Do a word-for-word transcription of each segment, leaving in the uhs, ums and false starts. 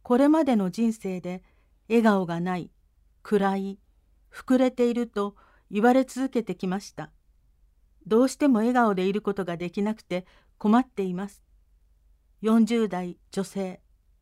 これまでの人生で笑顔がない、暗い、膨れていると言われ続けてきました。どうしても笑顔でいることができなくて困っています。よんじゅう代女性。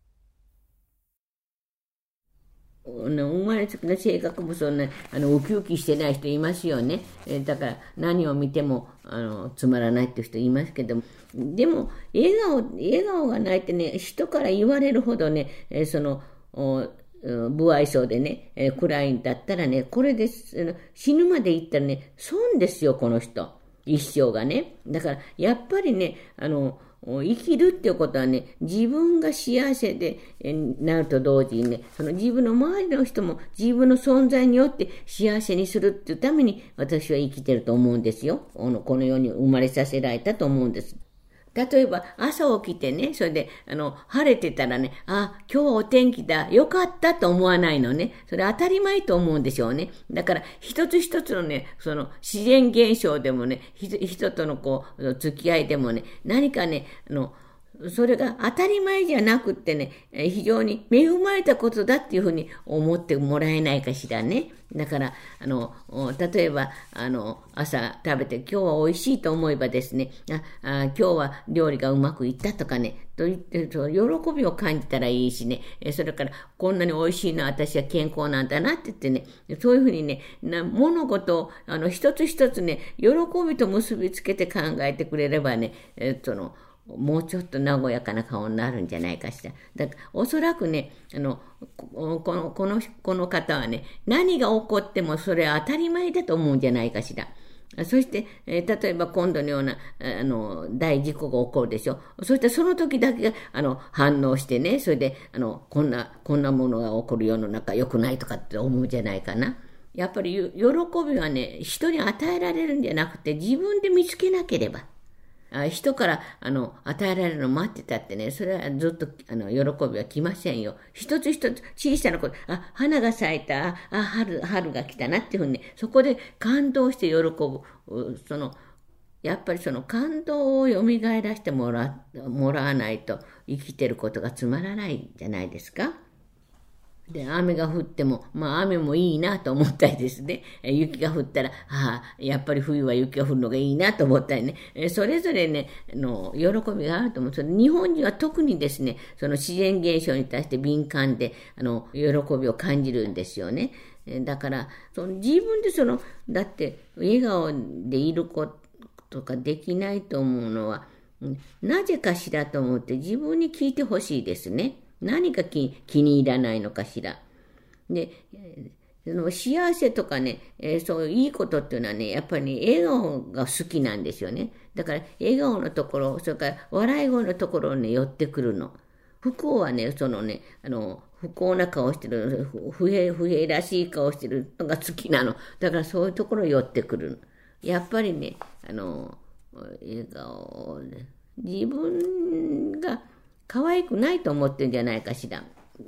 生まれつきの性格もそんなあのウキウキしてない人いますよね。えだから何を見てもあのつまらないっていう人いますけども、でも笑顔笑顔がないってね、人から言われるほどね、えその不愛想でね、え暗いんだったらね、これです。死ぬまで言ったらね、損ですよ、この人。一生がね。だからやっぱりね、あの生きるっていうことはね、自分が幸せでなると同時にね、その自分の周りの人も自分の存在によって幸せにするっていうために私は生きてると思うんですよ。この、この世に生まれさせられたと思うんです。例えば朝起きてね、それであの晴れてたらね、あ、今日はお天気だ、よかったと思わないのね。それ当たり前と思うんでしょうね。だから一つ一つのね、その自然現象でもね、人とのこう付き合いでもね、何かね、あのそれが当たり前じゃなくってね、非常に恵まれたことだっていうふうに思ってもらえないかしらね。だから、あの、例えば、あの、朝食べて今日は美味しいと思えばですね、ああ今日は料理がうまくいったとかね、と言って喜びを感じたらいいしね、それからこんなに美味しいのは私は健康なんだなって言ってね、そういうふうにね、物事をあの一つ一つね、喜びと結びつけて考えてくれればね、えその、もうちょっと和やかな顔になるんじゃないかしら。だからおそらくね、あの、この、この、この方はね、何が起こってもそれは当たり前だと思うんじゃないかしら。そして、えー、例えば今度のような、あの、大事故が起こるでしょ。そしてその時だけが、あの、反応してね、それで、あの、こんな、こんなものが起こる世の中良くないとかって思うんじゃないかな。やっぱり喜びはね、人に与えられるんじゃなくて自分で見つけなければ。人からあの与えられるのを待ってたってね、それはずっとあの喜びは来ませんよ。一つ一つ小さなこと、あ、花が咲いた、あ、春、春が来たなっていうふうにね、そこで感動して喜ぶ、その、やっぱりその感動を蘇らせてもら、もらわないと生きてることがつまらないんじゃないですか。で、雨が降っても、まあ雨もいいなと思ったりですね。雪が降ったら、ああ、やっぱり冬は雪が降るのがいいなと思ったりね。それぞれね、の喜びがあると思う。その日本人は特にですね、その自然現象に対して敏感で、あの、喜びを感じるんですよね。だから、その自分でその、だって笑顔でいることができないと思うのは、なぜかしらと思って自分に聞いてほしいですね。何か 気, 気に入らないのかしら。で、その幸せとかね、えー、そういういいことっていうのはね、やっぱり、ね、笑顔が好きなんですよね。だから笑顔のところ、それから笑い声のところに、ね、寄ってくるの。不幸はね、そのね、あの、不幸な顔してる、不平、不平らしい顔してるのが好きなの。だからそういうところに寄ってくるの。やっぱりね、あの、笑顔で、自分が、可愛くないと思ってるんじゃないかしら。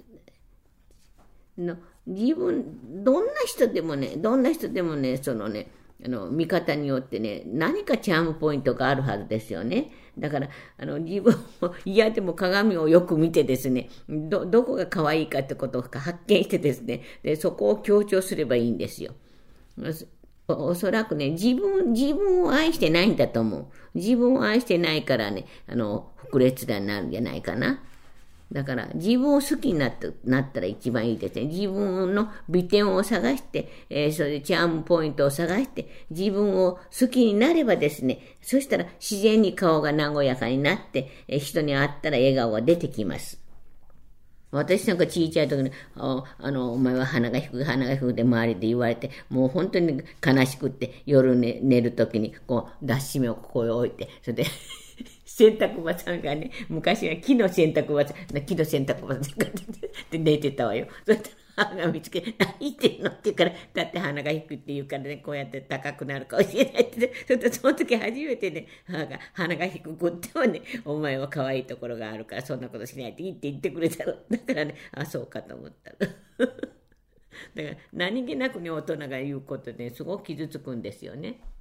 の自分、どんな人でもね、どんな人でもね、そのね、あの見方によってね、何かチャームポイントがあるはずですよね。だからあの自分も嫌でも鏡をよく見てですね、ど、どこが可愛いかってことを発見してですね、でそこを強調すればいいんですよ。お, おそらくね、自分、自分を愛してないんだと思う。自分を愛してないからね、あの、膨れつらになるんじゃないかな。だから、自分を好きになった、なったら一番いいですね。自分の美点を探して、えー、それでチャームポイントを探して、自分を好きになればですね、そしたら自然に顔が和やかになって、えー、人に会ったら笑顔が出てきます。私なんか小さい時に、あ, あの、お前は鼻が低く、鼻が低くで周りで言われて、もう本当に悲しくって、夜、ね、寝る時に、こう、脱脂をここへ置いて、それで、洗濯場さんがね、昔は木の洗濯場さん、木の洗濯場さんがで寝てたわよ。そしたら母が見つけて、何言ってんのって言うから、だって鼻が低いって言うからね、こうやって高くなるかもしれないって、ね、それでその時初めてね、母が鼻が低くってもね、お前は可愛いところがあるから、そんなことしないでいいって言ってくれたの。だからね、あ、そうかと思ったの。だから何気なくね、大人が言うことで、ね、すごく傷つくんですよね。